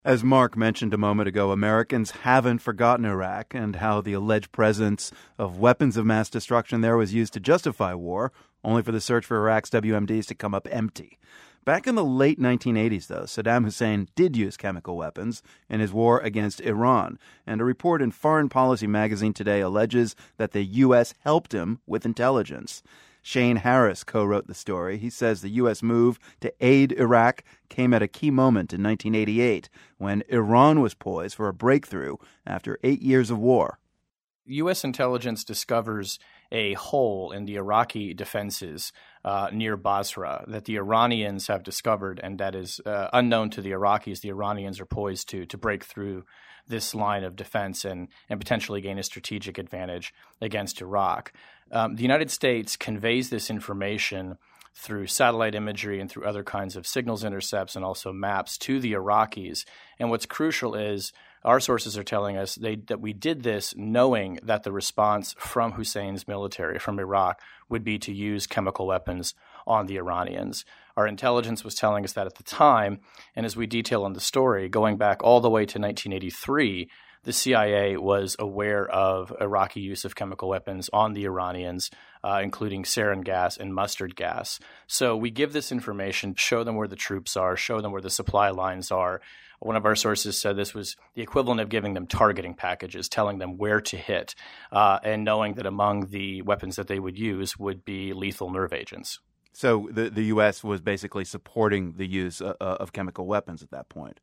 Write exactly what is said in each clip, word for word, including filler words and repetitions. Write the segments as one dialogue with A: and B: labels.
A: As Mark mentioned a moment ago, Americans haven't forgotten Iraq and how the alleged presence of weapons of mass destruction there was used to justify war, only for the search for Iraq's W M Ds to come up empty. Back in the late nineteen eighties, though, Saddam Hussein did use chemical weapons in his war against Iran, and a report in Foreign Policy magazine today alleges that the U S helped him with intelligence. Shane Harris co-wrote the story. He says the U S move to aid Iraq came at a key moment in nineteen eighty-eight, when Iran was poised for a breakthrough after eight years of war.
B: U S intelligence discovers a hole in the Iraqi defenses uh, near Basra that the Iranians have discovered, and that is uh, unknown to the Iraqis. The Iranians are poised to to break through this line of defense and, and potentially gain a strategic advantage against Iraq. Um, the United States conveys this information through satellite imagery and through other kinds of signals intercepts and also maps to the Iraqis. And what's crucial is our sources are telling us they, that we did this knowing that the response from Hussein's military, from Iraq, would be to use chemical weapons on the Iranians. Our intelligence was telling us that at the time, and as we detail in the story, going back all the way to nineteen eighty-three, the C I A was aware of Iraqi use of chemical weapons on the Iranians, uh, including sarin gas and mustard gas. So we give this information, show them where the troops are, show them where the supply lines are. One of our sources said this was the equivalent of giving them targeting packages, telling them where to hit, uh, and knowing that among the weapons that they would use would be lethal nerve agents.
A: So the, the U S was basically supporting the use uh, of chemical weapons at that point.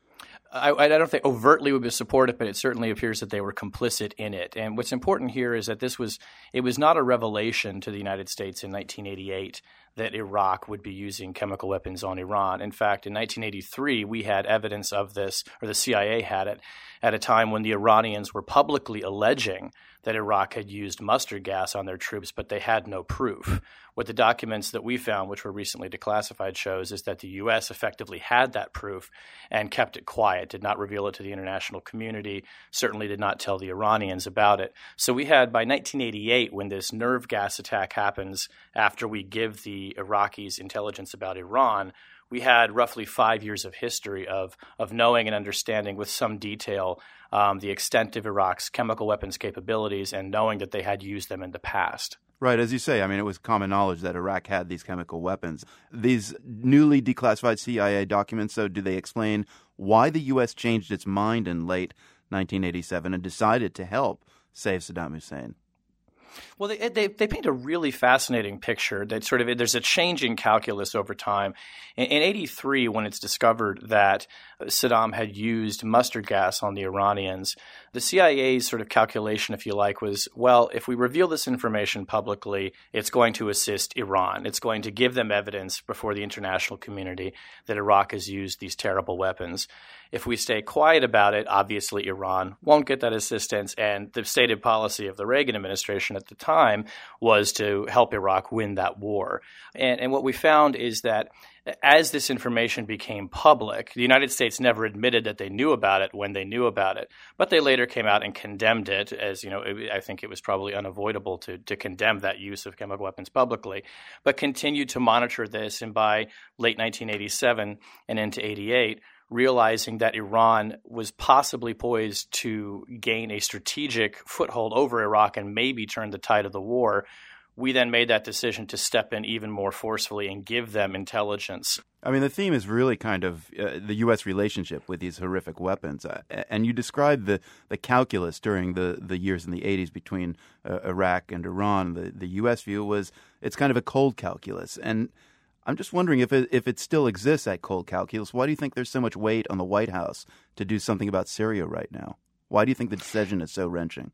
B: I, I don't think overtly would be supportive, but it certainly appears that they were complicit in it. And what's important here is that this was it was not a revelation to the United States in nineteen eighty-eight that Iraq would be using chemical weapons on Iran. In fact, in nineteen eighty-three, we had evidence of this, or the C I A had it, at a time when the Iranians were publicly alleging that Iraq had used mustard gas on their troops, but they had no proof. What the documents that we found, which were recently declassified, shows is that the U S effectively had that proof and kept it quiet, did not reveal it to the international community, certainly did not tell the Iranians about it. So we had, by nineteen eighty-eight, when this nerve gas attack happens, after we give the Iraqis intelligence about Iran, we had roughly five years of history of of knowing and understanding with some detail um, the extent of Iraq's chemical weapons capabilities and knowing that they had used them in the past.
A: Right, as you say, I mean, it was common knowledge that Iraq had these chemical weapons. These newly declassified C I A documents, so do they explain why the U S changed its mind in late nineteen eighty-seven and decided to help save Saddam Hussein?
B: Well, they, they they paint a really fascinating picture that sort of there's a changing calculus over time. In, in eighty-three, when it's discovered that Saddam had used mustard gas on the Iranians, the C I A's sort of calculation, if you like, was, well, if we reveal this information publicly, it's going to assist Iran. It's going to give them evidence before the international community that Iraq has used these terrible weapons. If we stay quiet about it, obviously Iran won't get that assistance, and the stated policy of the Reagan administration at the time was to help Iraq win that war. And, and what we found is that as this information became public, the United States never admitted that they knew about it when they knew about it, but they later came out and condemned it as, you know, it, I think it was probably unavoidable to, to condemn that use of chemical weapons publicly, but continued to monitor this. And by late nineteen eighty-seven and into eighty-eight, realizing that Iran was possibly poised to gain a strategic foothold over Iraq and maybe turn the tide of the war, we then made that decision to step in even more forcefully and give them intelligence.
A: I mean, the theme is really kind of uh, the U S relationship with these horrific weapons. Uh, and you described the, the calculus during the, the years in the eighties between uh, Iraq and Iran. The, the U S view was it's kind of a cold calculus. And I'm just wondering if it, if it still exists, that cold calculus. Why do you think there's so much weight on the White House to do something about Syria right now? Why do you think the decision is so wrenching?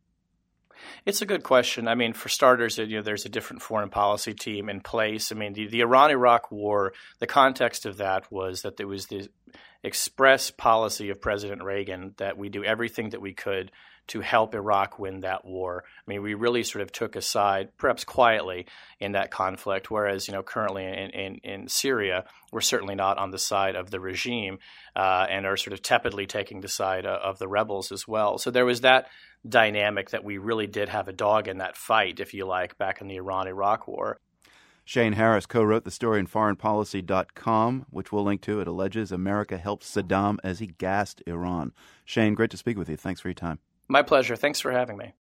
B: It's a good question. I mean, for starters, you know, there's a different foreign policy team in place. I mean, the, the Iran-Iraq war, the context of that was that there was the express policy of President Reagan that we do everything that we could to help Iraq win that war. I mean, we really sort of took a side, perhaps quietly, in that conflict, whereas, you know, currently in, in, in Syria, we're certainly not on the side of the regime uh, and are sort of tepidly taking the side uh, of the rebels as well. So there was that dynamic that we really did have a dog in that fight, if you like, back in the Iran-Iraq war.
A: Shane Harris co-wrote the story in foreign policy dot com, which we'll link to. It alleges America helped Saddam as he gassed Iran. Shane, great to speak with you. Thanks for your time.
B: My pleasure. Thanks for having me.